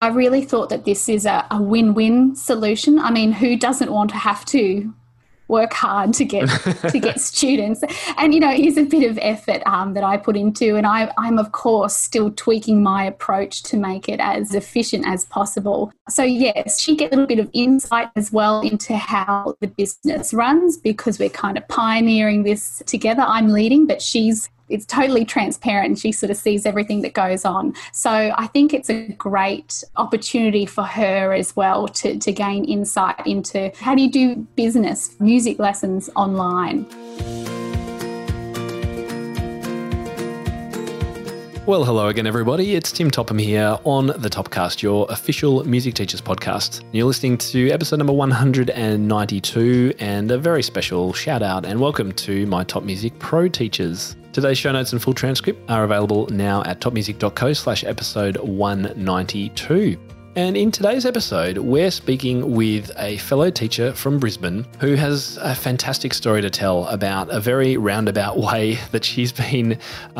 I really thought that this is a win-win solution. I mean, who doesn't want to have to work hard to get students? And, it is a bit of effort that I put into, and I'm, of course, still tweaking my approach to make it as efficient as possible. So, yes, she gets a little bit of insight as well into how the business runs, because we're kind of pioneering this together. I'm leading, but it's totally transparent, and she sort of sees everything that goes on. So I think it's a great opportunity for her as well to gain insight into how do you do business, music lessons online. Well, hello again, everybody. It's Tim Topham here on the Topcast, your official Music Teachers podcast. You're listening to episode number 192, and a very special shout out and welcome to my Top Music Pro teachers. Today's show notes and full transcript are available now at topmusic.co/episode 192. And in today's episode, we're speaking with a fellow teacher from Brisbane who has a fantastic story to tell about a very roundabout way that she's been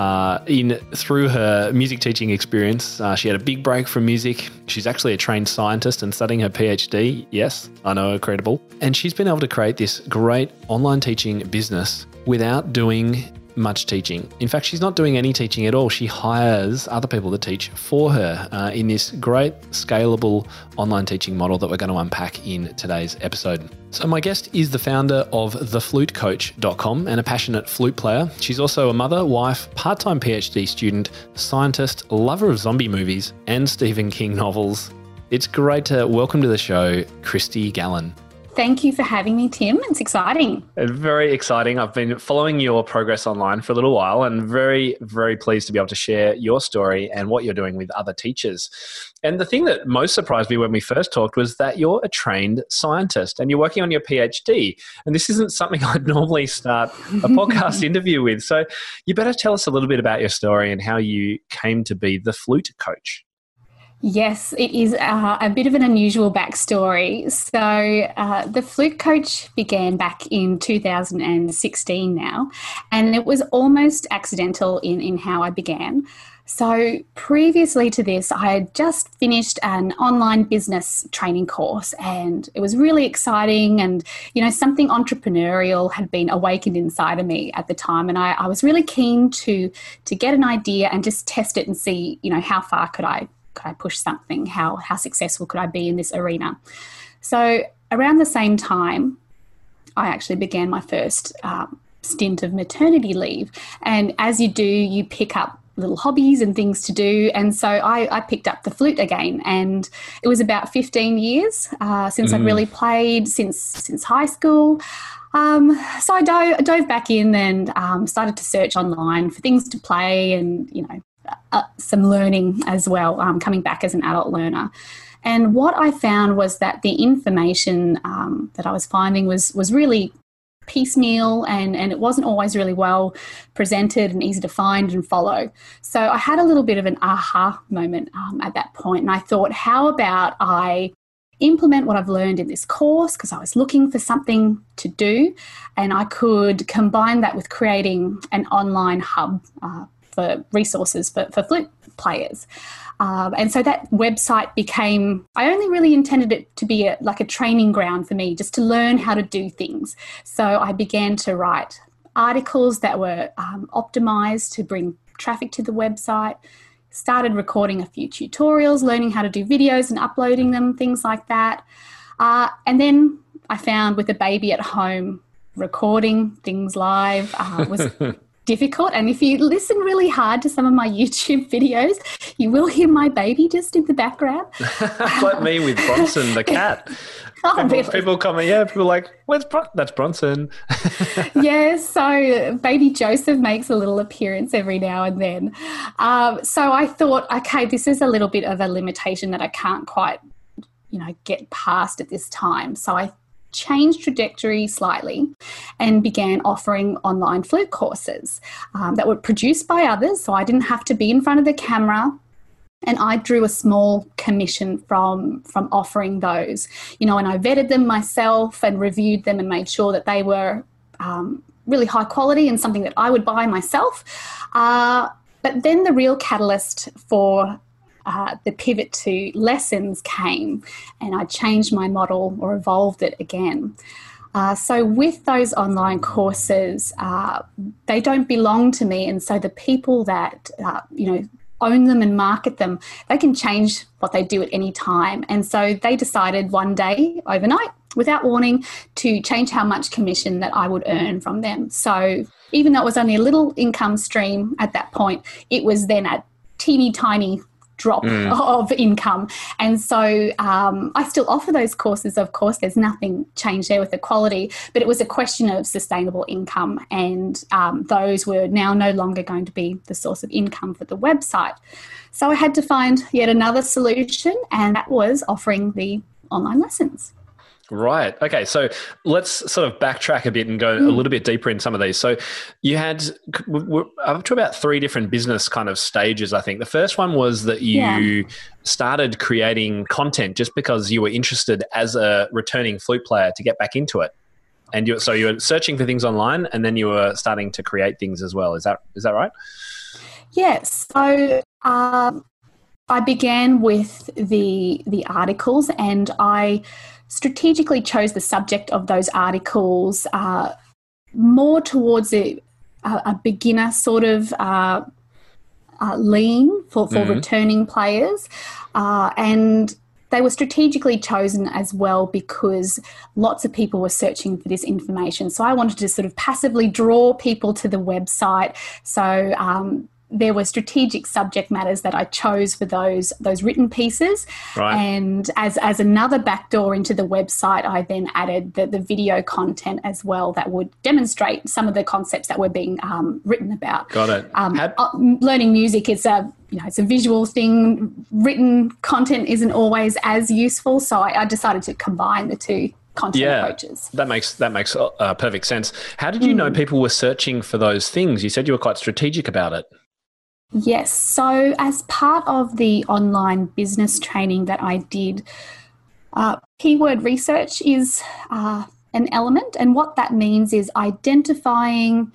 in through her music teaching experience. She had a big break from music. She's actually a trained scientist and studying her PhD. Yes, I know, credible. And she's been able to create this great online teaching business without doing much teaching. In fact, she's not doing any teaching at all. She hires other people to teach for her in this great scalable online teaching model that we're going to unpack in today's episode. So my guest is the founder of theflutecoach.com and a passionate flute player. She's also a mother, wife, part-time PhD student, scientist, lover of zombie movies and Stephen King novels. It's great to welcome to the show, Christy Gallen. Thank you for having me, Tim. It's exciting. Very exciting. I've been following your progress online for a little while and very, very pleased to be able to share your story and what you're doing with other teachers. And the thing that most surprised me when we first talked was that you're a trained scientist and you're working on your PhD. And this isn't something I'd normally start a podcast interview with. So you better tell us a little bit about your story and how you came to be the flute coach. Yes, it is a bit of an unusual backstory. So the Flute Coach began back in 2016 now, and it was almost accidental in how I began. So previously to this, I had just finished an online business training course, and it was really exciting, and something entrepreneurial had been awakened inside of me at the time, and I was really keen to get an idea and just test it and see how far could I push something? How successful could I be in this arena? So around the same time, I actually began my first stint of maternity leave. And as you do, you pick up little hobbies and things to do. And so I picked up the flute again. And it was about 15 years since I'd really played, since high school. So I dove back in and started to search online for things to play and, some learning as well, coming back as an adult learner. And what I found was that the information that I was finding was really piecemeal and it wasn't always really well presented and easy to find and follow. So I had a little bit of an aha moment at that point, and I thought, how about I implement what I've learned in this course, because I was looking for something to do, and I could combine that with creating an online hub for resources for flute players. And so that website became, I only really intended it to be like a training ground for me, just to learn how to do things. So I began to write articles that were optimized to bring traffic to the website, started recording a few tutorials, learning how to do videos and uploading them, things like that. And then I found with a baby at home, recording things live was difficult. And if you listen really hard to some of my YouTube videos, you will hear my baby just in the background. Like me with Bronson, the cat. People comment, people are like, where's that's Bronson. Yeah, so baby Joseph makes a little appearance every now and then. So I thought, okay, this is a little bit of a limitation that I can't quite, get past at this time. So I changed trajectory slightly and began offering online flute courses that were produced by others, so I didn't have to be in front of the camera, and I drew a small commission from offering those, and I vetted them myself and reviewed them and made sure that they were really high quality and something that I would buy myself. But then the real catalyst for the pivot to lessons came, and I changed my model or evolved it again. So with those online courses, they don't belong to me, and so the people that own them and market them, they can change what they do at any time. And so they decided one day, overnight, without warning, to change how much commission that I would earn from them. So even though it was only a little income stream at that point, it was then a teeny tiny drop of income. And so I still offer those courses, of course. There's nothing changed there with the quality, but it was a question of sustainable income, and those were now no longer going to be the source of income for the website. So I had to find yet another solution, and that was offering the online lessons. Right. Okay. So let's sort of backtrack a bit and go a little bit deeper in some of these. So you had up to about 3 different business kind of stages, I think. The first one was that you started creating content just because you were interested as a returning flute player to get back into it. And so you were searching for things online, and then you were starting to create things as well. Is that right? Yes. So I began with the articles, and I strategically chose the subject of those articles more towards a beginner sort of lean for returning players, and they were strategically chosen as well because lots of people were searching for this information. So I wanted to sort of passively draw people to the website. So there were strategic subject matters that I chose for those written pieces. Right. And as another backdoor into the website, I then added the video content as well that would demonstrate some of the concepts that were being written about. Got it. Learning music is it's a visual thing. Written content isn't always as useful, so I decided to combine the two content approaches. That makes perfect sense. How did you know people were searching for those things? You said you were quite strategic about it. Yes. So as part of the online business training that I did, keyword research is an element. And what that means is identifying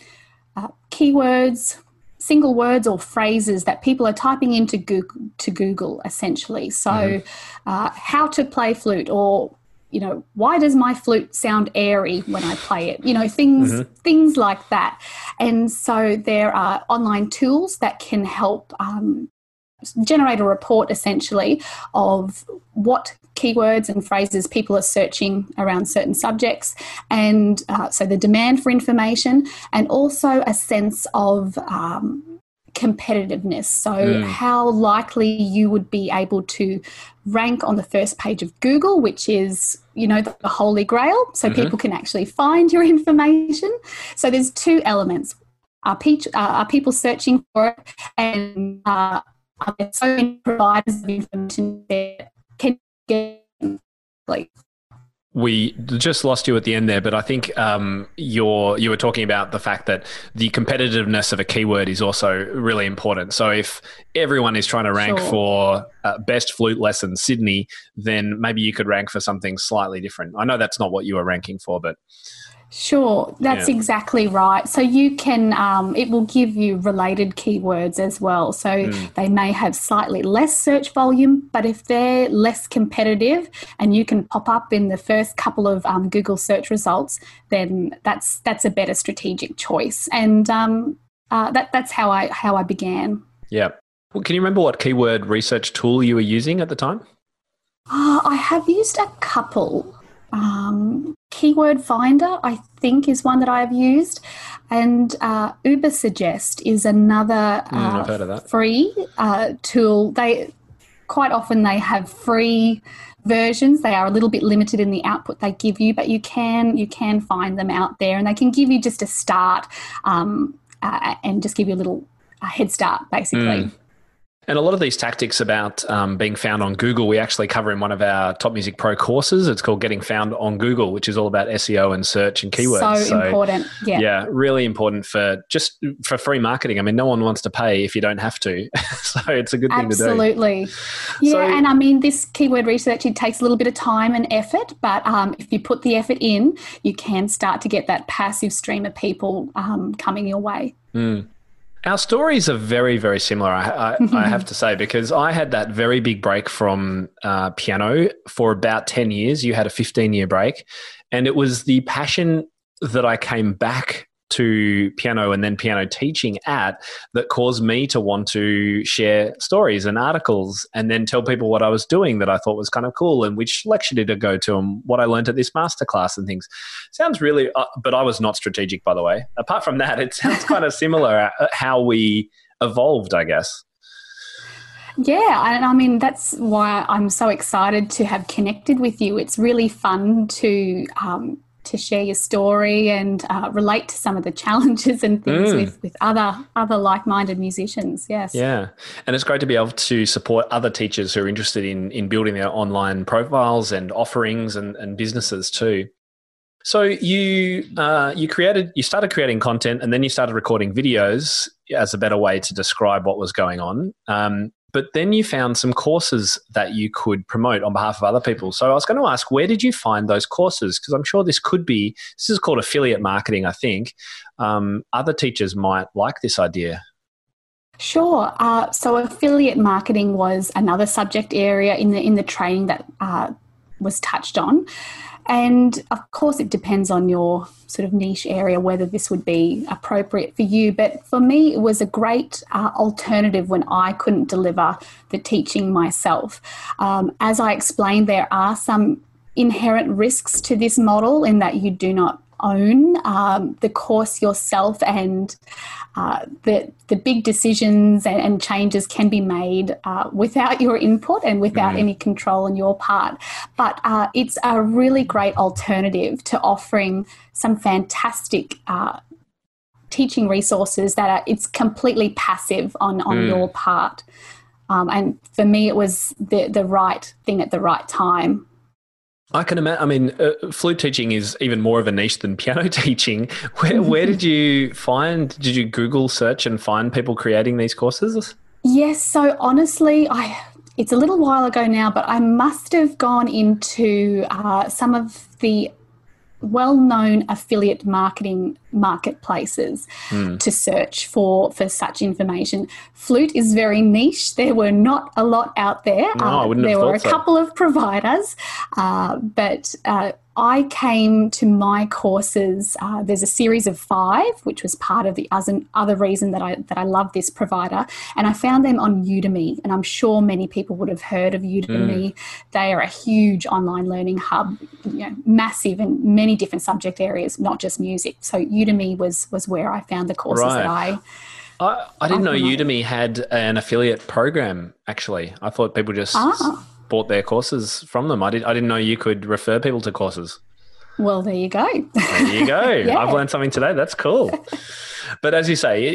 keywords, single words or phrases that people are typing into Google essentially. So how to play flute, or why does my flute sound airy when I play it? Things like that. And so there are online tools that can help generate a report essentially of what keywords and phrases people are searching around certain subjects, and so the demand for information, and also a sense of competitiveness. So how likely you would be able to rank on the first page of Google, which is, the holy grail, so people can actually find your information. So there's 2 elements. Are people searching for it, and are there so many providers of information that can get like. We just lost you at the end there, but I think you were talking about the fact that the competitiveness of a keyword is also really important. So if everyone is trying to rank for best flute lesson Sydney, then maybe you could rank for something slightly different. I know that's not what you were ranking for, but... Sure, that's exactly right. So you can, it will give you related keywords as well. So they may have slightly less search volume, but if they're less competitive and you can pop up in the first couple of Google search results, then that's a better strategic choice. And that's how I began. Yeah. Well, can you remember what keyword research tool you were using at the time? I have used a couple. Keyword Finder, I think, is one that I've used, and Ubersuggest is another I've heard of that. Free tool. They quite often they have free versions. They are a little bit limited in the output they give you, but you can find them out there, and they can give you just a start and just give you a little head start, basically. And a lot of these tactics about being found on Google, we actually cover in one of our Top Music Pro courses. It's called Getting Found on Google, which is all about SEO and search and keywords. So important. Yeah, really important for free marketing. I mean, no one wants to pay if you don't have to. So it's a good thing to do. Absolutely. Yeah, and I mean, this keyword research, it takes a little bit of time and effort, but if you put the effort in, you can start to get that passive stream of people coming your way. Our stories are very, very similar, I have to say, because I had that very big break from piano for about 10 years. You had a 15-year break. And it was the passion that I came back to piano and then piano teaching at that caused me to want to share stories and articles and then tell people what I was doing that I thought was kind of cool and which lecture did I go to and what I learned at this masterclass and things. Sounds really, but I was not strategic, by the way. Apart from that, it sounds kind of similar how we evolved, I guess. Yeah, and I mean, that's why I'm so excited to have connected with you. It's really fun to share your story and relate to some of the challenges and things with other like-minded musicians. Yes. Yeah. And it's great to be able to support other teachers who are interested in building their online profiles and offerings and businesses too. So you started creating content and then you started recording videos as a better way to describe what was going on. But then you found some courses that you could promote on behalf of other people. So I was going to ask, where did you find those courses? Because I'm sure this is called affiliate marketing, I think. Other teachers might like this idea. Sure. So affiliate marketing was another subject area in the training that was touched on. And of course, it depends on your sort of niche area, whether this would be appropriate for you. But for me, it was a great alternative when I couldn't deliver the teaching myself. As I explained, there are some inherent risks to this model in that you do not own the course yourself, and the big decisions and changes can be made without your input and without any control on your part. But it's a really great alternative to offering some fantastic teaching resources that it's completely passive on your part. And for me, it was the right thing at the right time. I can imagine. I mean, flute teaching is even more of a niche than piano teaching. Where did you did you Google search and find people creating these courses? Yes. So honestly, it's a little while ago now, but I must have gone into some of the well-known affiliate marketing marketplaces to search for such information. Flute is very niche. There were not a lot out there. No, I wouldn't have there thought were a couple of providers, but I came to my courses. There's a series of 5, which was part of the other reason that I love this provider, and I found them on Udemy. And I'm sure many people would have heard of Udemy. They are a huge online learning hub, massive in many different subject areas, not just music. So Udemy was where I found the courses that I didn't know Udemy had an affiliate program. Actually, I thought people just bought their courses from them. I didn't know you could refer people to courses. Well, there you go. There you go. Yeah. I've learned something today. That's cool. But as you say,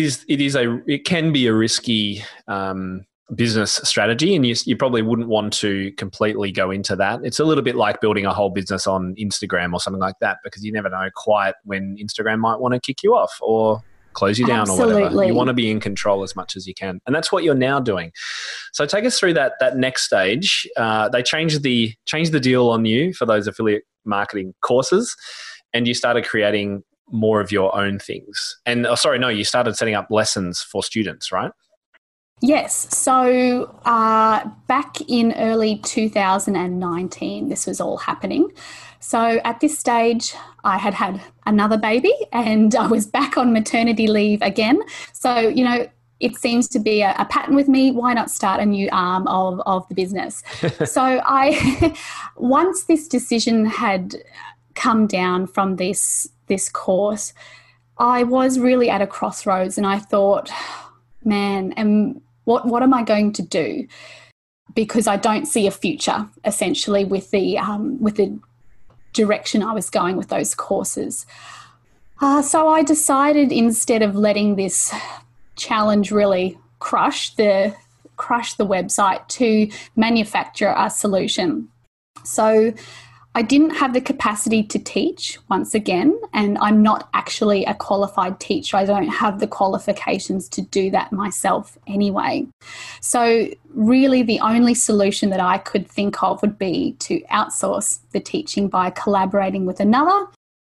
it can be a risky business strategy, and you probably wouldn't want to completely go into that. It's a little bit like building a whole business on Instagram or something like that, because you never know quite when Instagram might want to kick you off or close you down or whatever. You want to be in control as much as you can. And that's what you're now doing. So take us through that next stage. They changed the deal on you for those affiliate marketing courses, and you started creating more of your own things. And you started setting up lessons for students, right? Yes. So back in early 2019, this was all happening. So at this stage, I had another baby and I was back on maternity leave again. So, it seems to be a pattern with me. Why not start a new arm of the business? So once this decision had come down from this course, I was really at a crossroads, and I thought, man, what am I going to do? Because I don't see a future, essentially, with the direction I was going with those courses. So I decided, instead of letting this challenge really crush the website, to manufacture a solution. So I didn't have the capacity to teach once again, and I'm not actually a qualified teacher. I don't have the qualifications to do that myself anyway. So really the only solution that I could think of would be to outsource the teaching by collaborating with another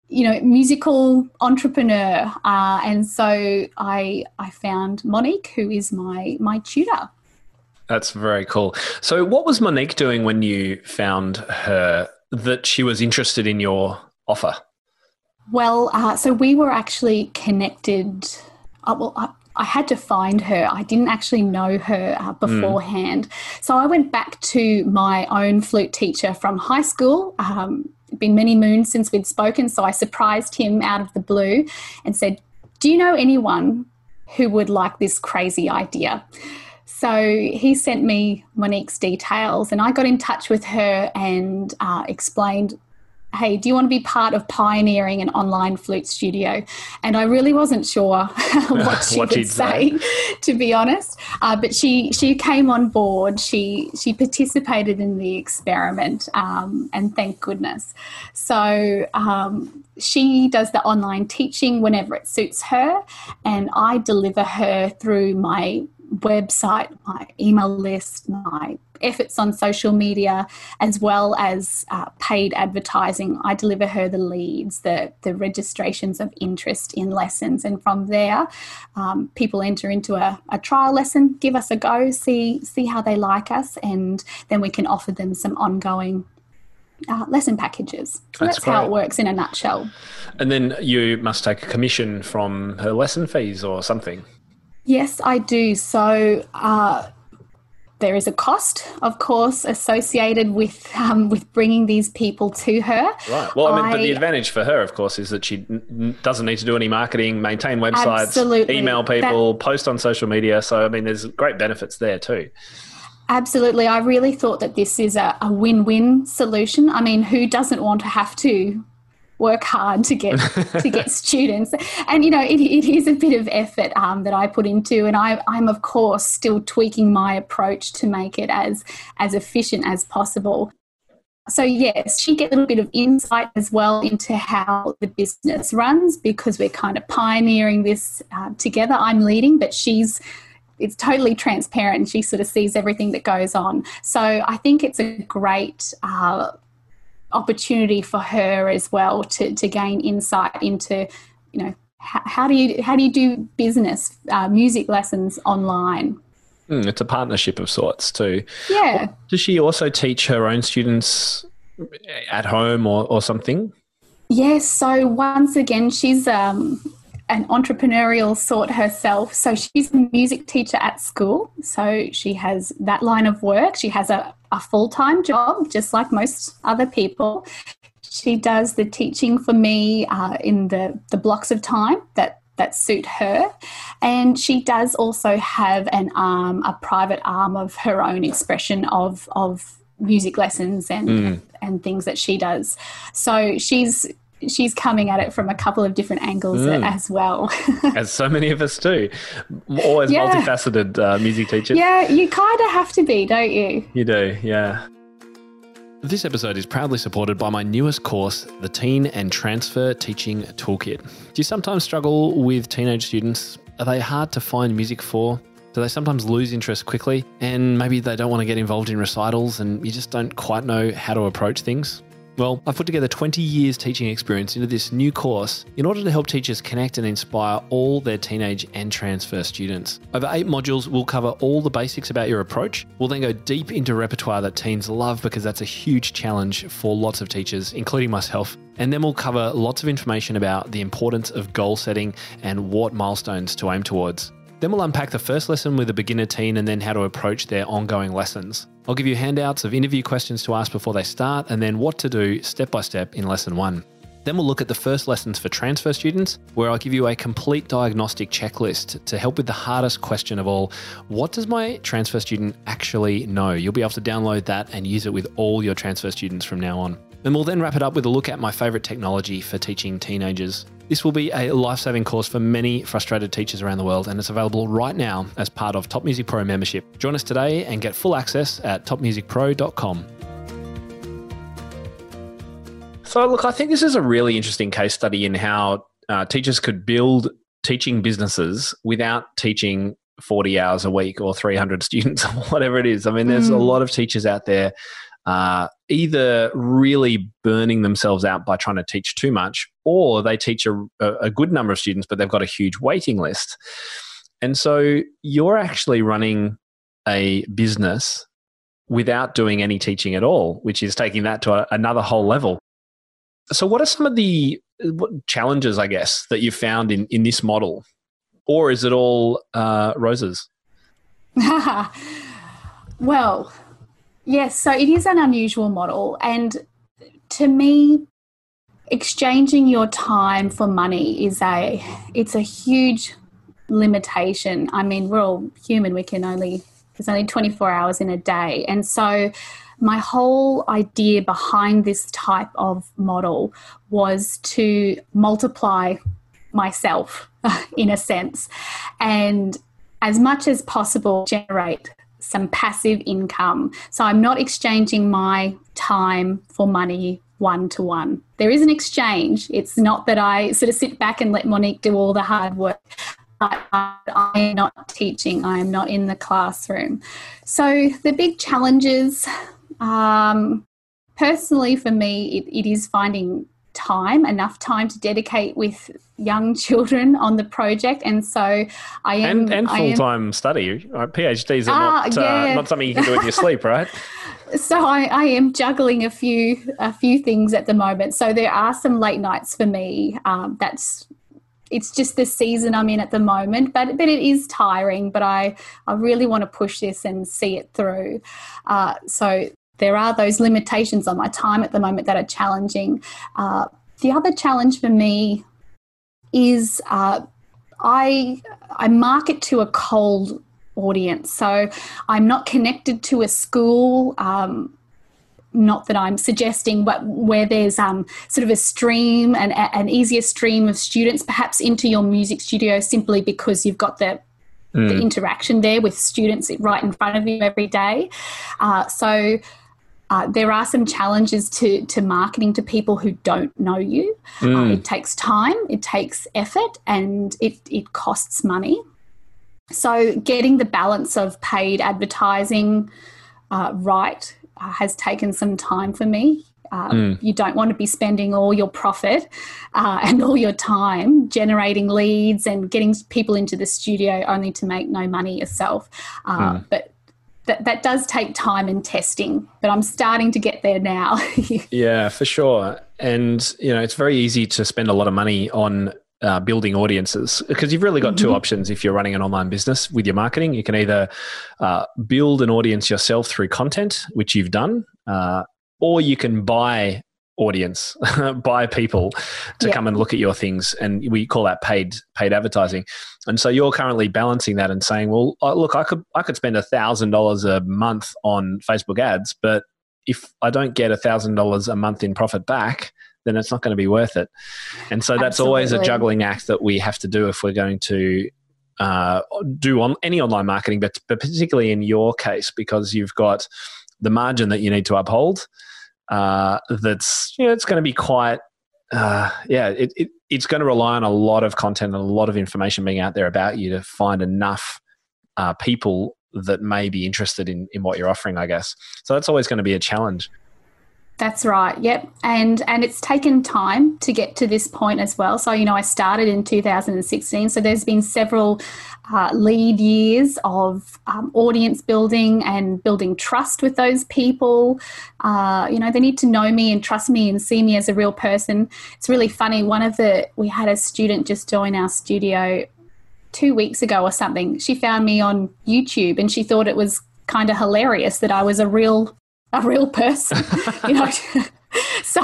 musical entrepreneur. And so I found Monique, who is my tutor. That's very cool. So what was Monique doing when you found her that she was interested in your offer? Well, so we were actually connected. I had to find her. I didn't actually know her beforehand. So I went back to my own flute teacher from high school. Been many moons since we'd spoken, so I surprised him out of the blue and said, "Do you know anyone who would like this crazy idea?" So he sent me Monique's details, and I got in touch with her and explained, "Hey, do you want to be part of pioneering an online flute studio?" And I really wasn't sure what she would say, to be honest. But she came on board. She participated in the experiment, and thank goodness. So she does the online teaching whenever it suits her, and I deliver her through my website, my email list, my efforts on social media, as well as paid advertising. I deliver her the leads, the registrations of interest in lessons, and from there people enter into a trial lesson, give us a go, see how they like us, and then we can offer them some ongoing lesson packages. So that's how it works in a nutshell. And then you must take a commission from her lesson fees or something. Yes, I do. So there is a cost, of course, associated with bringing these people to her. Right. Well, but the advantage for her, of course, is that she doesn't need to do any marketing, maintain websites, absolutely. Email people, post on social media. So, there's great benefits there too. Absolutely. I really thought that this is a win-win solution. Who doesn't want to have to work hard to get students? And it is a bit of effort that I put into, and I'm of course still tweaking my approach to make it as efficient as possible. So yes, she gets a little bit of insight as well into how the business runs, because we're kind of pioneering this together. I'm leading, but it's totally transparent, and she sort of sees everything that goes on. So I think it's a great opportunity for her as well to gain insight into, how do you do business, music lessons online. It's a partnership of sorts too. Yeah. Does she also teach her own students at home or something? Yes. So once again, she's an entrepreneurial sort herself. So she's a music teacher at school. So she has that line of work. She has a full-time job, just like most other people. She does the teaching for me in the blocks of time that suit her. And she does also have a private arm of her own expression of music lessons and things that she does. So she's coming at it from a couple of different angles as well. As so many of us do. Always multifaceted music teachers. Yeah, you kind of have to be, don't you? You do, yeah. This episode is proudly supported by my newest course, the Teen and Transfer Teaching Toolkit. Do you sometimes struggle with teenage students? Are they hard to find music for? Do they sometimes lose interest quickly? And maybe they don't want to get involved in recitals and you just don't quite know how to approach things? Well, I've put together 20 years teaching experience into this new course in order to help teachers connect and inspire all their teenage and transfer students. Over 8 modules, we'll cover all the basics about your approach. We'll then go deep into repertoire that teens love, because that's a huge challenge for lots of teachers, including myself. And then we'll cover lots of information about the importance of goal setting and what milestones to aim towards. Then we'll unpack the first lesson with a beginner teen and then how to approach their ongoing lessons. I'll give you handouts of interview questions to ask before they start, and then what to do step by step in lesson 1. Then we'll look at the first lessons for transfer students, where I'll give you a complete diagnostic checklist to help with the hardest question of all: what does my transfer student actually know? You'll be able to download that and use it with all your transfer students from now on. And we'll then wrap it up with a look at my favourite technology for teaching teenagers. This will be a life-saving course for many frustrated teachers around the world, and it's available right now as part of Top Music Pro membership. Join us today and get full access at topmusicpro.com. So look, I think this is a really interesting case study in how teachers could build teaching businesses without teaching 40 hours a week or 300 students or whatever it is. There's a lot of teachers out there either really burning themselves out by trying to teach too much, or they teach a good number of students, but they've got a huge waiting list. And so you're actually running a business without doing any teaching at all, which is taking that to another whole level. So what are some of the challenges, I guess, that you've found in this model? Or is it all roses? Well, yes, so it is an unusual model. And to me, exchanging your time for money it's a huge limitation. I mean, we're all human. There's only 24 hours in a day. And so my whole idea behind this type of model was to multiply myself in a sense, and as much as possible generate some passive income. So I'm not exchanging my time for money one-to-one. There is an exchange. It's not that I sort of sit back and let Monique do all the hard work. I am not teaching. I am not in the classroom. So the big challenges, personally for me, it is finding enough time to dedicate with young children on the project. And so I am... And full-time study. PhDs are not something you can do in your sleep, right? So I am juggling a few things at the moment. So there are some late nights for me. It's just the season I'm in at the moment, but it is tiring, but I really want to push this and see it through. So there are those limitations on my time at the moment that are challenging. The other challenge for me is I market to a cold audience. So I'm not connected to a school, not that I'm suggesting, but where there's sort of a stream, an easier stream of students perhaps into your music studio simply because you've got the interaction there with students right in front of you every day. So there are some challenges to marketing to people who don't know you. It takes time, it takes effort, and it costs money. So getting the balance of paid advertising right has taken some time for me. You don't want to be spending all your profit and all your time generating leads and getting people into the studio only to make no money yourself. But that does take time and testing, but I'm starting to get there now. Yeah, for sure. And, it's very easy to spend a lot of money on building audiences, because you've really got two options if you're running an online business with your marketing. You can either build an audience yourself through content, which you've done, or you can buy audience, buy people to come and look at your things, and we call that paid advertising. And so you're currently balancing that and saying, well, look, I could spend $1,000 a month on Facebook ads, but if I don't get $1,000 a month in profit back, then it's not going to be worth it. And so that's always a juggling act that we have to do if we're going to do on any online marketing, but particularly in your case, because you've got the margin that you need to uphold. That's it's going to be quite it's going to rely on a lot of content and a lot of information being out there about you to find enough people that may be interested in what you're offering, I guess. So that's always going to be a challenge. That's right. Yep. And it's taken time to get to this point as well. So, I started in 2016. So there's been several lead years of audience building and building trust with those people. They need to know me and trust me and see me as a real person. It's really funny. We had a student just join our studio 2 weeks ago or something. She found me on YouTube and she thought it was kind of hilarious that I was a real person, So,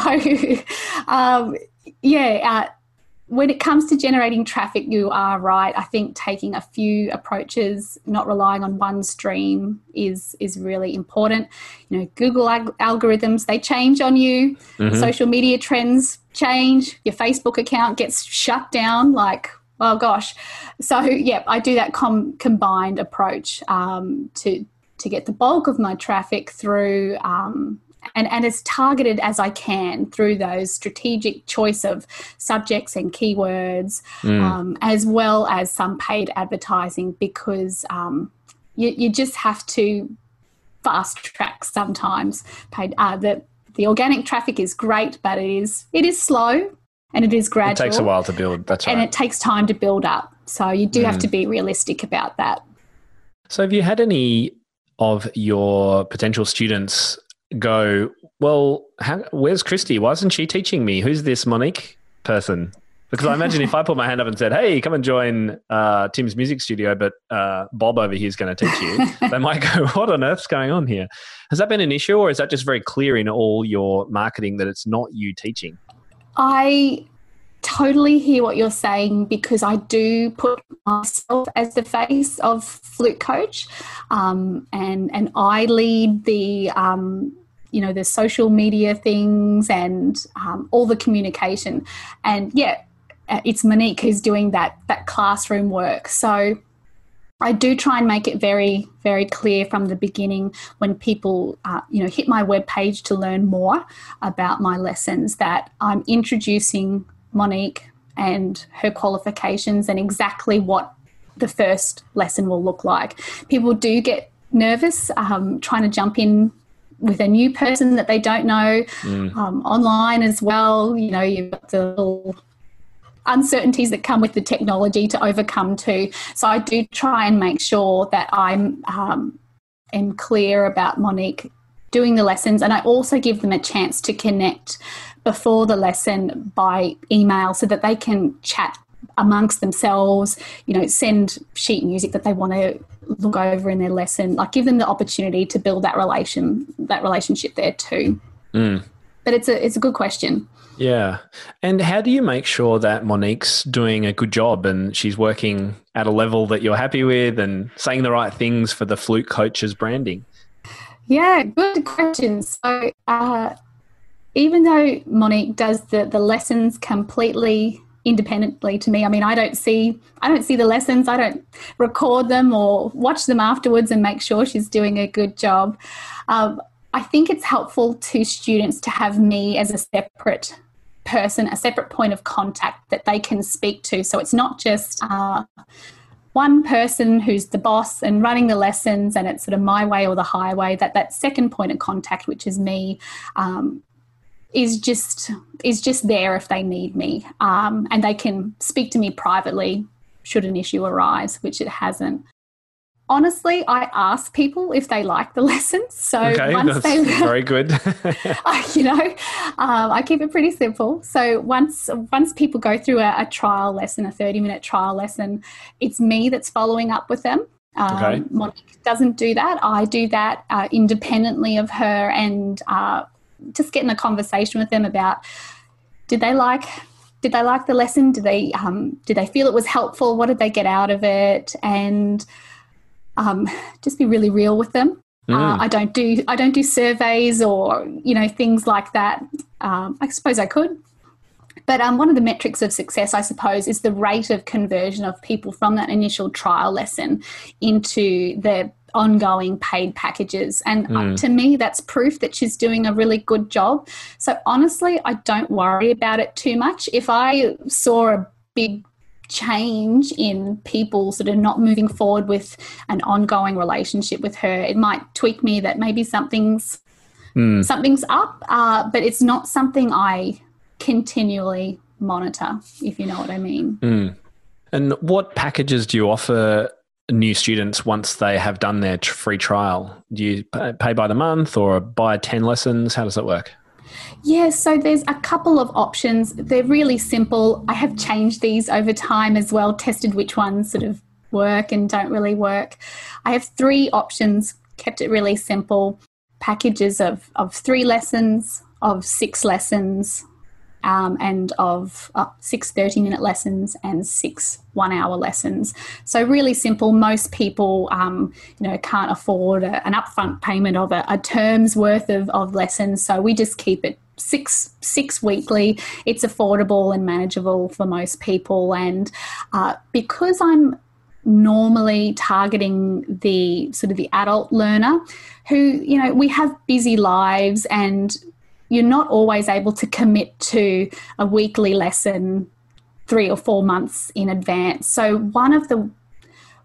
when it comes to generating traffic, you are right. I think taking a few approaches, not relying on one stream is really important. Google algorithms, they change on you. Social media trends change. Your Facebook account gets shut down oh gosh. So, I do that combined approach to get the bulk of my traffic through and as targeted as I can through those strategic choice of subjects and keywords, as well as some paid advertising, because you just have to fast track sometimes. The organic traffic is great, but it is slow and it is gradual. It takes a while to build, that's right. And it takes time to build up. So you do have to be realistic about that. So have you had any of your potential students go, well, where's Christy? Why isn't she teaching me? Who's this Monique person? Because I imagine if I put my hand up and said, hey, come and join Tim's music studio, but Bob over here is going to teach you, they might go, what on earth's going on here? Has that been an issue, or is that just very clear in all your marketing that it's not you teaching? I totally hear what you're saying, because I do put myself as the face of Flute Coach, and I lead the the social media things and all the communication. And it's Monique who's doing that classroom work. So I do try and make it very, very clear from the beginning when people, hit my webpage to learn more about my lessons, that I'm introducing Monique and her qualifications and exactly what the first lesson will look like. People do get nervous trying to jump in with a new person that they don't know, online as well. You've got the little uncertainties that come with the technology to overcome too. So I do try and make sure that I'm am clear about Monique doing the lessons, and I also give them a chance to connect before the lesson by email so that they can chat amongst themselves, send sheet music that they want to look over in their lesson, like give them the opportunity to build that relationship there too. But it's a good question. Yeah. And how do you make sure that Monique's doing a good job and she's working at a level that you're happy with and saying the right things for the Flute Coach's branding? Yeah, good question. So even though Monique does the lessons completely independently to me, I mean, I don't see the lessons, I don't record them or watch them afterwards and make sure she's doing a good job. I think it's helpful to students to have me as a separate person, a separate point of contact that they can speak to. So it's not just one person who's the boss and running the lessons and it's sort of my way or the highway. That second point of contact, which is me, is just there if they need me, and they can speak to me privately should an issue arise, which it hasn't. Honestly, I ask people if they like the lessons. So okay, once that's very good. I keep it pretty simple. So once people go through a trial lesson, a 30-minute trial lesson, it's me that's following up with them. Monique doesn't do that. I do that independently of her, and just getting a conversation with them about did they like the lesson? Did they feel it was helpful? What did they get out of it? And just be really real with them. I don't do surveys or things like that. I suppose I could, but one of the metrics of success, I suppose, is the rate of conversion of people from that initial trial lesson into the ongoing paid packages. And to me, that's proof that she's doing a really good job. So honestly, I don't worry about it too much. If I saw a big change in people sort of not moving forward with an ongoing relationship with her, it might tweak me that maybe something's up, but it's not something I continually monitor, if you know what I mean. And what packages do you offer new students once they have done their free trial? Do you pay by the month or buy 10 lessons? How does that work? Yeah, so there's a couple of options. They're really simple. I have changed these over time as well, tested which ones sort of work and don't really work. I have 3 options, kept it really simple. Packages of 3 lessons, of 6 lessons, and of 6 30-minute lessons and 6 one-hour lessons. So really simple. Most people, can't afford an upfront payment of a term's worth of lessons. So we just keep it six weekly. It's affordable and manageable for most people. And because I'm normally targeting the sort of the adult learner who, we have busy lives and you're not always able to commit to a weekly lesson 3 or 4 months in advance. So one of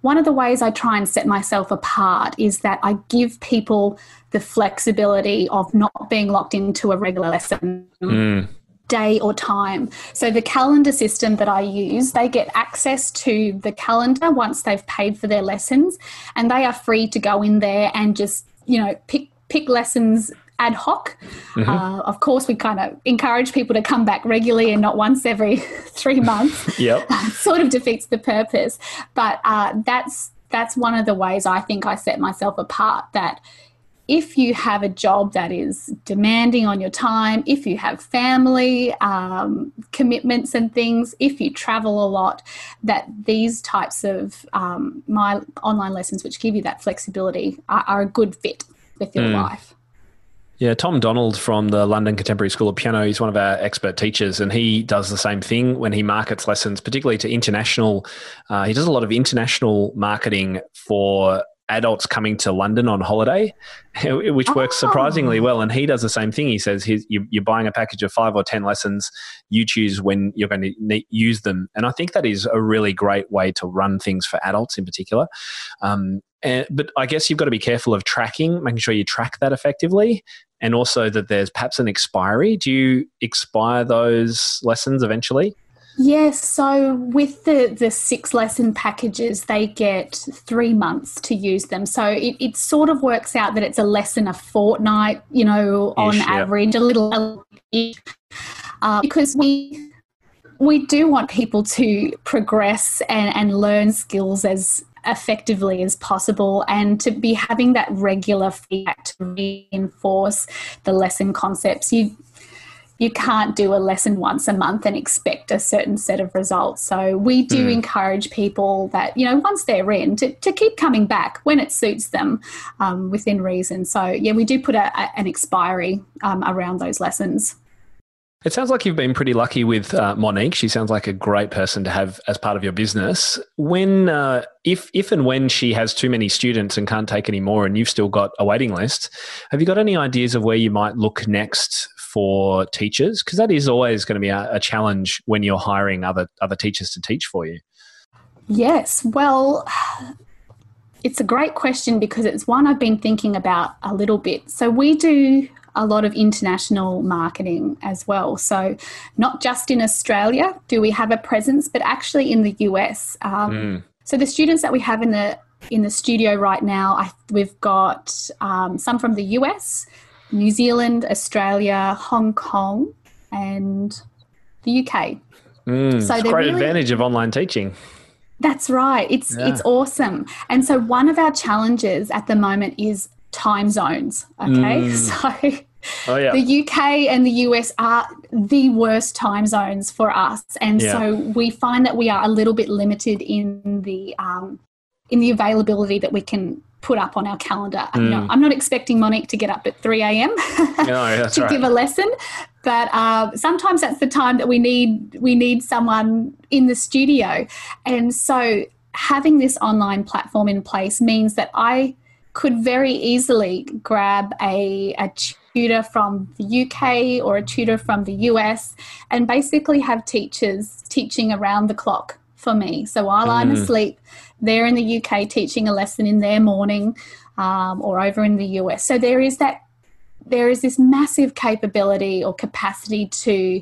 one of the ways I try and set myself apart is that I give people the flexibility of not being locked into a regular lesson day or time. So the calendar system that I use, they get access to the calendar once they've paid for their lessons, and they are free to go in there and just, pick lessons ad hoc. Of course, we kind of encourage people to come back regularly and not once every 3 months. Yep. Sort of defeats the purpose. But that's one of the ways I think I set myself apart, that if you have a job that is demanding on your time, if you have family commitments and things, if you travel a lot, that these types of my online lessons, which give you that flexibility, are a good fit with your life. Yeah, Tom Donald from the London Contemporary School of Piano, he's one of our expert teachers, and he does the same thing when he markets lessons, particularly to international. He does a lot of international marketing for adults coming to London on holiday, which works surprisingly well. And he does the same thing. He says you're buying a package of 5 or 10 lessons. You choose when you're going to use them. And I think that is a really great way to run things for adults in particular. But I guess you've got to be careful of tracking, making sure you track that effectively, and also that there's perhaps an expiry. Do you expire those lessons eventually? Yes, so with the 6-lesson packages, they get 3 months to use them. So it sort of works out that it's a lesson a fortnight, on average, a little because we do want people to progress and learn skills as effectively as possible, and to be having that regular feedback to reinforce the lesson concepts. You can't do a lesson once a month and expect a certain set of results. So we do encourage people that, once they're in, to keep coming back when it suits them within reason. So, yeah, we do put an expiry around those lessons. It sounds like you've been pretty lucky with Monique. She sounds like a great person to have as part of your business. When, if and when she has too many students and can't take any more, and you've still got a waiting list, have you got any ideas of where you might look next for teachers? Because that is always going to be a challenge when you're hiring other teachers to teach for you. Yes, well, it's a great question because it's one I've been thinking about a little bit. So we do a lot of international marketing as well. So not just in Australia do we have a presence, but actually in the US. So the students that we have in the studio right now, we've got some from the US, New Zealand, Australia, Hong Kong, and the UK. So it's a great advantage of online teaching. That's right. It's awesome. And so one of our challenges at the moment is time zones. Okay. So the UK and the US are the worst time zones for us. And so we find that we are a little bit limited in the availability that we can put up on our calendar. I'm not expecting Monique to get up at 3 a.m. to give a lesson, but sometimes that's the time that we need someone in the studio. And so having this online platform in place means that I could very easily grab a tutor from the UK or a tutor from the US and basically have teachers teaching around the clock for me. So while I'm asleep, they're in the UK teaching a lesson in their morning or over in the US. So there is this massive capability or capacity to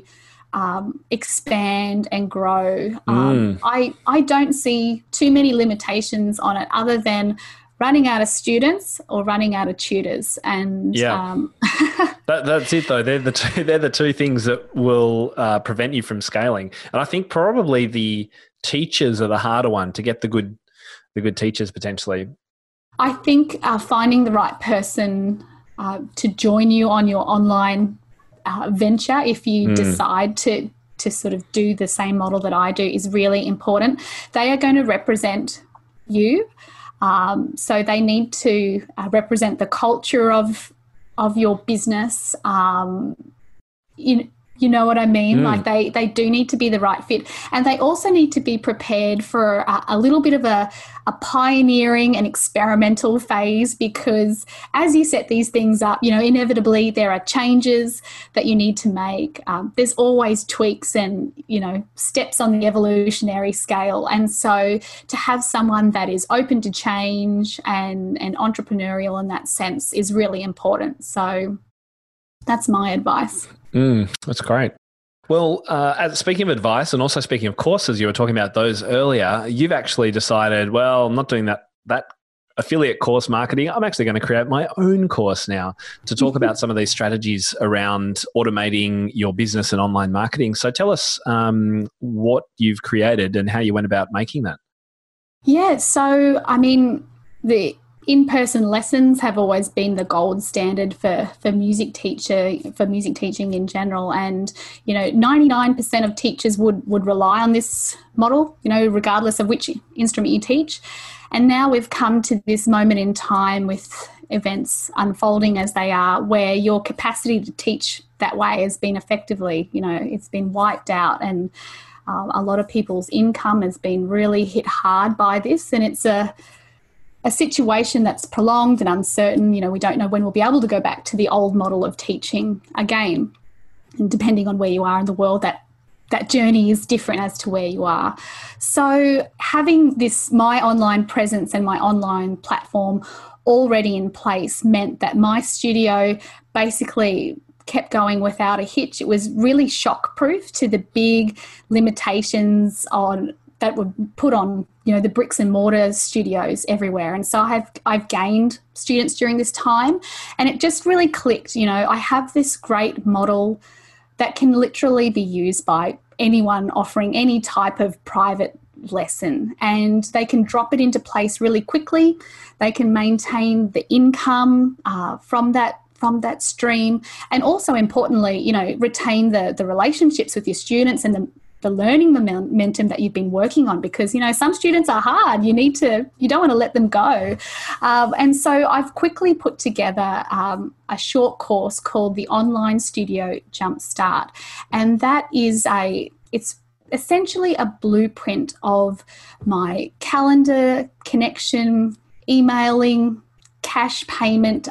expand and grow. I don't see too many limitations on it other than running out of students or running out of tutors. And that's it though. They're the two things that will prevent you from scaling. And I think probably the teachers are the harder one to get the good teachers potentially. I think finding the right person to join you on your online venture, if you decide to sort of do the same model that I do, is really important. They are going to represent you. So they need to represent the culture of your business. You know what I mean? Like they do need to be the right fit. And they also need to be prepared for a little bit of a pioneering and experimental phase, because as you set these things up, you know, inevitably there are changes that you need to make. There's always tweaks and, you know, steps on the evolutionary scale. And so to have someone that is open to change and entrepreneurial in that sense is really important. So that's my advice. That's great. Well, speaking of advice and also speaking of courses, you were talking about those earlier. You've actually decided, well, I'm not doing that affiliate course marketing. I'm actually going to create my own course now to talk about some of these strategies around automating your business and online marketing. So tell us what you've created and how you went about making that. Yeah, so I mean, the in-person lessons have always been the gold standard for music teaching in general. And, you know, 99% of teachers would rely on this model, you know, regardless of which instrument you teach. And now we've come to this moment in time with events unfolding as they are, where your capacity to teach that way has been effectively, you know, it's been wiped out. And a lot of people's income has been really hit hard by this. And it's a situation that's prolonged and uncertain. You know, we don't know when we'll be able to go back to the old model of teaching again. And depending on where you are in the world, that journey is different as to where you are. So having my online presence and my online platform already in place meant that my studio basically kept going without a hitch. It was really shock-proof to the big limitations that were put on, you know, the bricks and mortar studios everywhere. And so I've gained students during this time, and it just really clicked. You know, I have this great model that can literally be used by anyone offering any type of private lesson, and they can drop it into place really quickly. They can maintain the income from that stream, and also importantly, you know, retain the relationships with your students and the learning momentum that you've been working on, because, you know, some students are hard. You don't want to let them go. And so I've quickly put together a short course called the Online Studio Jumpstart. And that is it's essentially a blueprint of my calendar connection, emailing, cash payment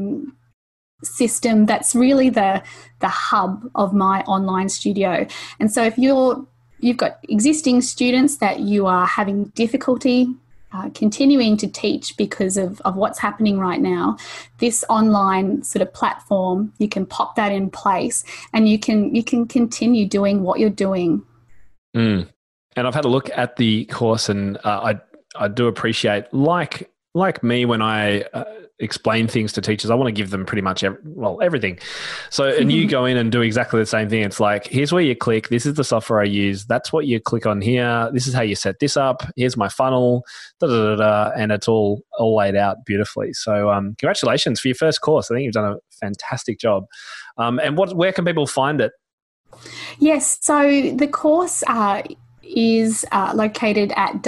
system that's really the hub of my online studio. And so if you've got existing students that you are having difficulty continuing to teach because of what's happening right now, this online sort of platform, you can pop that in place and you can continue doing what you're doing. And I've had a look at the course, and I do appreciate, like me, when I explain things to teachers, I want to give them pretty much everything. So, and you go in and do exactly the same thing. It's like, here's where you click. This is the software I use. That's what you click on here. This is how you set this up. Here's my funnel, and it's all laid out beautifully. So, congratulations for your first course. I think you've done a fantastic job. And where can people find it? Yes. So the course is located at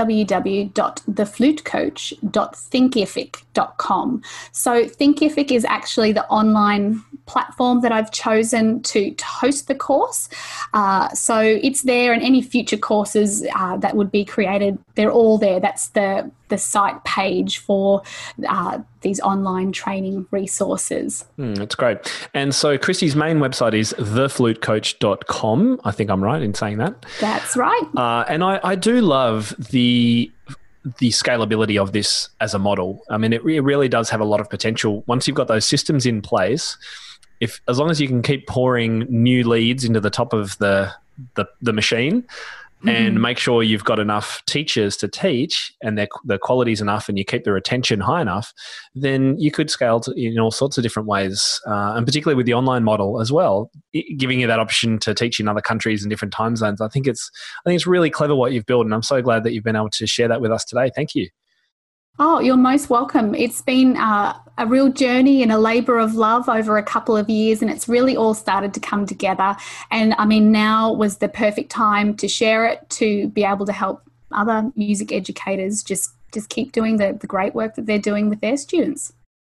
www.theflutecoach.thinkific.com. So Thinkific is actually the online platform that I've chosen to host the course. So it's there, and any future courses that would be created, they're all there. That's the site page for these online training resources. That's great. And so Christy's main website is theflutecoach.com. I think I'm right in saying that. That's right. And I do love the scalability of this as a model. I mean, it really does have a lot of potential once you've got those systems in place. As long as you can keep pouring new leads into the top of the machine, and make sure you've got enough teachers to teach and the quality is enough, and you keep the retention high enough, then you could scale in all sorts of different ways, and particularly with the online model as well, giving you that option to teach in other countries and different time zones. I think it's really clever what you've built, and I'm so glad that you've been able to share that with us today. Thank you. Oh, you're most welcome. It's been a real journey and a labour of love over a couple of years, and it's really all started to come together. And I mean, now was the perfect time to share it, to be able to help other music educators just keep doing the great work that they're doing with their students.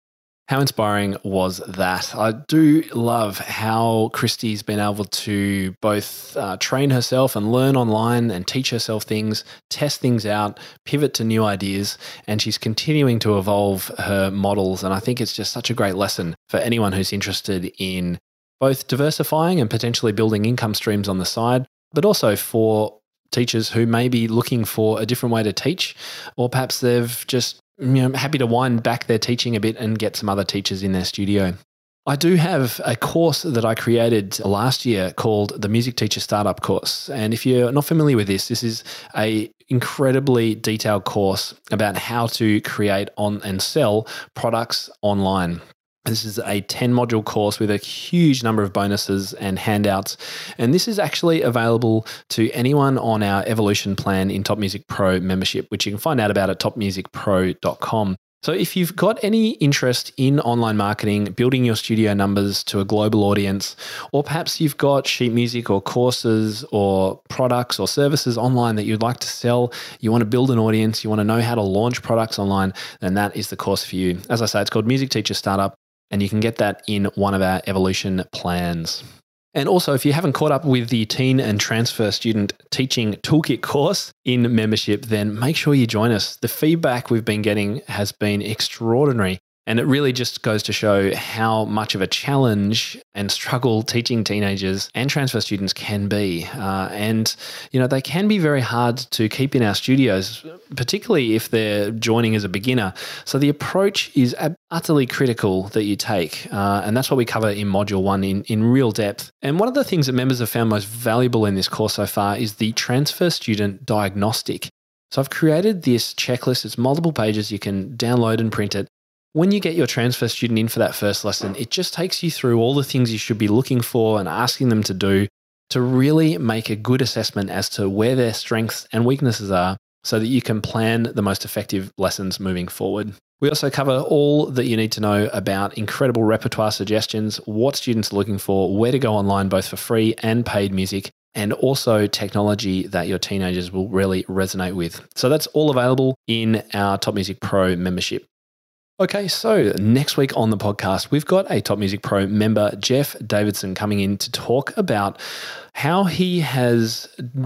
How inspiring was that? I do love how Christy's been able to both train herself and learn online and teach herself things, test things out, pivot to new ideas, and she's continuing to evolve her models. And I think it's just such a great lesson for anyone who's interested in both diversifying and potentially building income streams on the side, but also for teachers who may be looking for a different way to teach, or perhaps they've just happy to wind back their teaching a bit and get some other teachers in their studio. I do have a course that I created last year called the Music Teacher Startup Course. And if you're not familiar with this is a incredibly detailed course about how to create on and sell products online. This is a 10-module course with a huge number of bonuses and handouts. And this is actually available to anyone on our Evolution plan in Top Music Pro membership, which you can find out about at topmusicpro.com. So if you've got any interest in online marketing, building your studio numbers to a global audience, or perhaps you've got sheet music or courses or products or services online that you'd like to sell, you want to build an audience, you want to know how to launch products online, then that is the course for you. As I say, it's called Music Teacher Startup, and you can get that in one of our Evolution plans. And also, if you haven't caught up with the Teen and Transfer Student Teaching Toolkit course in membership, then make sure you join us. The feedback we've been getting has been extraordinary. And it really just goes to show how much of a challenge and struggle teaching teenagers and transfer students can be. And they can be very hard to keep in our studios, particularly if they're joining as a beginner. So the approach is utterly critical that you take. And that's what we cover in Module 1 in real depth. And one of the things that members have found most valuable in this course so far is the Transfer Student Diagnostic. So I've created this checklist. It's multiple pages. You can download and print it. When you get your transfer student in for that first lesson, it just takes you through all the things you should be looking for and asking them to do to really make a good assessment as to where their strengths and weaknesses are so that you can plan the most effective lessons moving forward. We also cover all that you need to know about incredible repertoire suggestions, what students are looking for, where to go online both for free and paid music, and also technology that your teenagers will really resonate with. So that's all available in our Top Music Pro membership. Okay, so next week on the podcast, we've got a Top Music Pro member, Jeff Davidson, coming in to talk about how he has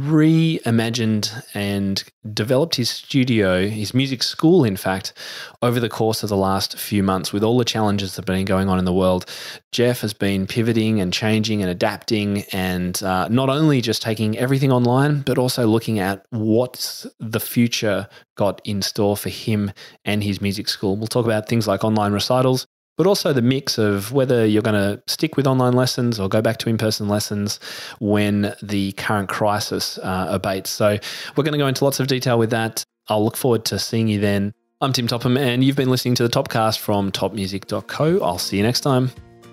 reimagined and developed his studio, his music school, in fact, over the course of the last few months with all the challenges that have been going on in the world. Jeff has been pivoting and changing and adapting and not only just taking everything online, but also looking at what's the future got in store for him and his music school. We'll talk about things like online recitals, but also the mix of whether you're going to stick with online lessons or go back to in-person lessons when the current crisis abates. So we're going to go into lots of detail with that. I'll look forward to seeing you then. I'm Tim Topham, and you've been listening to the Topcast from topmusic.co. I'll see you next time.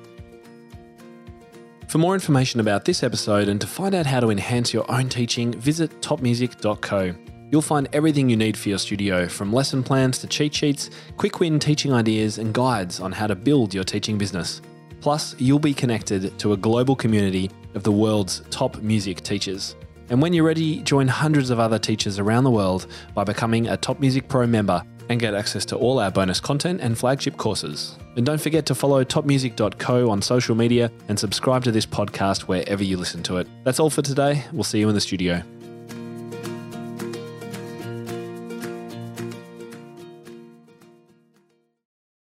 For more information about this episode and to find out how to enhance your own teaching, visit topmusic.co. You'll find everything you need for your studio, from lesson plans to cheat sheets, quick win teaching ideas, and guides on how to build your teaching business. Plus, you'll be connected to a global community of the world's top music teachers. And when you're ready, join hundreds of other teachers around the world by becoming a Top Music Pro member and get access to all our bonus content and flagship courses. And don't forget to follow topmusic.co on social media and subscribe to this podcast wherever you listen to it. That's all for today. We'll see you in the studio.